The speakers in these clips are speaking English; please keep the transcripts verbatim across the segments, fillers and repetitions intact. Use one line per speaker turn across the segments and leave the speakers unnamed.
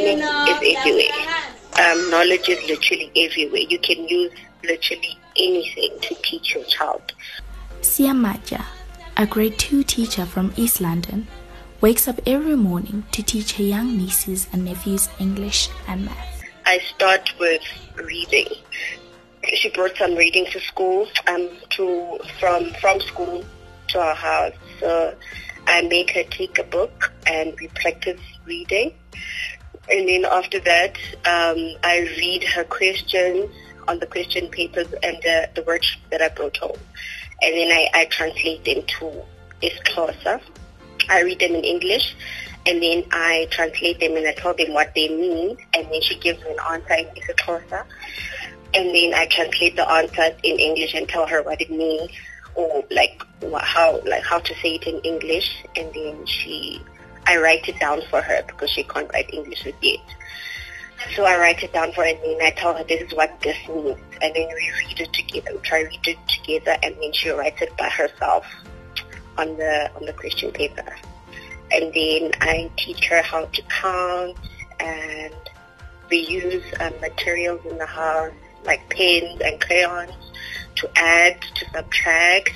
learning is everywhere. Um, knowledge is literally everywhere. You can use literally anything to teach your child.
Sia Matja, a grade two teacher from East London, wakes up every morning to teach her young nieces and nephews English and math.
I start with reading. She brought some reading to school, um, to from from school to our house. So I make her take a book and we practice reading. And then after that, um, I read her questions on the question papers and the, the words that I brought home. And then I, I translate them to isiXhosa. I read them in English, and then I translate them and I tell them what they mean. And then she gives me an answer in isiXhosa. And then I translate the answer in English and tell her what it means, or like how like how to say it in English. And then she, I write it down for her because she can't write English yet. So I write it down for her, and then I tell her this is what this means. And then we read it together. We try to read it together, and then she writes it by herself on the on the question paper. And then I teach her how to count, and we use um, materials in the house like pens and crayons to add, to subtract.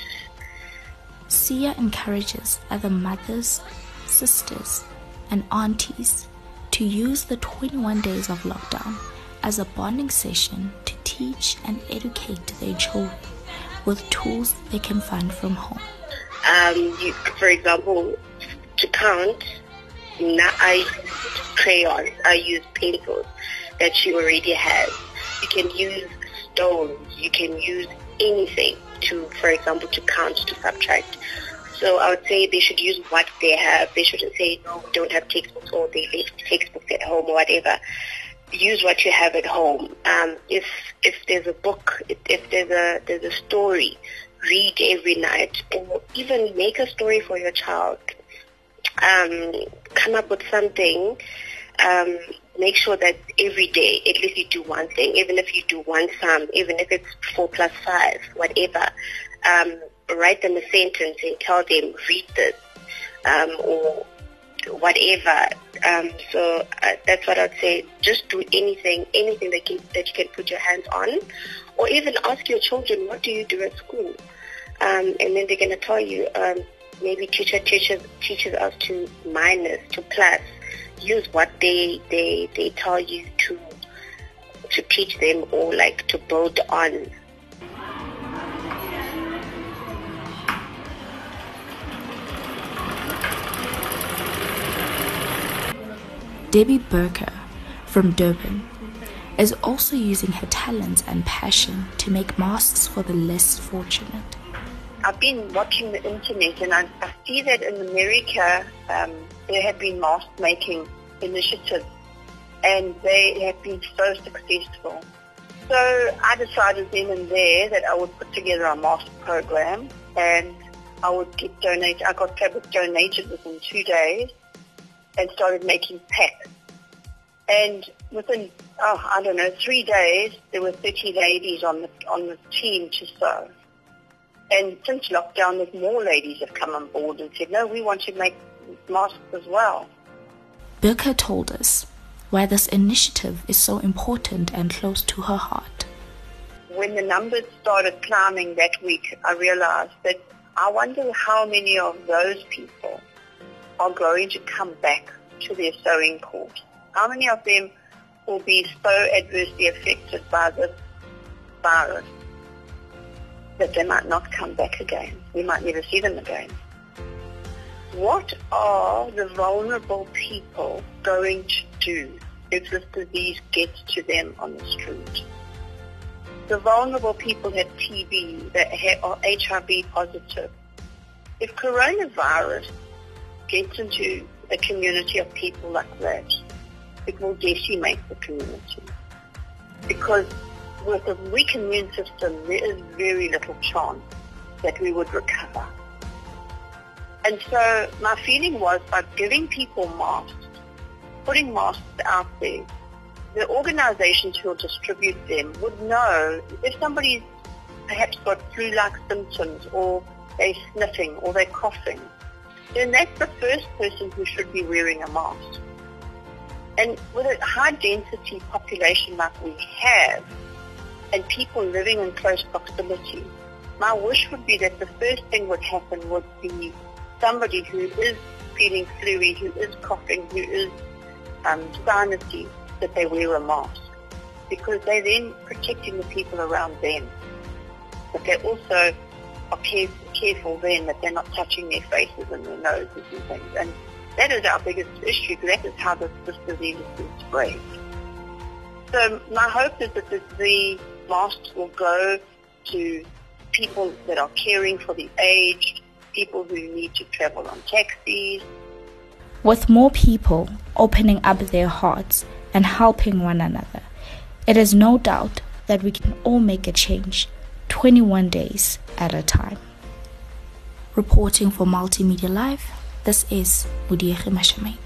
Sia encourages other mothers, sisters, and aunties to use the twenty-one days of lockdown as a bonding session to teach and educate their children with tools they can find from home.
Um, you, for example, to count, now I use crayons, I use pencils that she already has. You can use stones, you can use anything to, for example, to count, to subtract. So I would say they should use what they have. They shouldn't say, no, we don't have textbooks, or they left textbooks at home or whatever. Use what you have at home. Um, if if there's a book, if, if there's a there's a story, read every night, or even make a story for your child. Um, come up with something. Um, make sure that every day, at least you do one thing, even if you do one sum, even if it's four plus five, whatever. Um, write them a sentence and tell them, read this, um, or whatever. Um, so uh, that's what I'd say. Just do anything, anything that, can, that you can put your hands on, or even ask your children, what do you do at school? Um, and then they're going to tell you, um, maybe teacher teaches, teaches us to minus, to plus. Use what they, they, they tell you to, to teach them, or like to build on.
Debbie Burker from Durban is also using her talents and passion to make masks for the less fortunate.
I've been watching the internet, and I, I see that in America um, there have been mask making initiatives, and they have been so successful. So I decided then and there that I would put together a mask program, and I would get donated. I got fabric donated within two days, and started making packs. And within, oh, I don't know, three days, there were thirty ladies on the on the team to sew. And since lockdown, there's more ladies have come on board and said, no, we want to make masks as well.
Burka told us why this initiative is so important and close to her heart.
When the numbers started climbing that week, I realized that I wonder how many of those people are going to come back to their sewing course. How many of them will be so adversely affected by this virus that they might not come back again. We might never see them again. What are the vulnerable people going to do if this disease gets to them on the street? The vulnerable people have T B, that are H I V positive. If coronavirus gets into a community of people like that, it will decimate the community. Because with a weak immune system, there is very little chance that we would recover. And so my feeling was, by giving people masks, putting masks out there, the organizations who will distribute them would know if somebody's perhaps got flu-like symptoms, or they're sniffing, or they're coughing, then that's the first person who should be wearing a mask. And with a high density population like we have, and people living in close proximity, my wish would be that the first thing would happen would be somebody who is feeling fluey, who is coughing, who is um, sinusy, that they wear a mask, because they're then protecting the people around them. But they also are care- careful then that they're not touching their faces and their noses and things. And that is our biggest issue, because that is how this, this disease is spread. So my hope is that the, the masks will go to people that are caring for the aged, people who need to travel on taxis.
With more people opening up their hearts and helping one another, it is no doubt that we can all make a change, twenty-one days at a time. Reporting for Multimedia Live, this is Mudiege Mashame.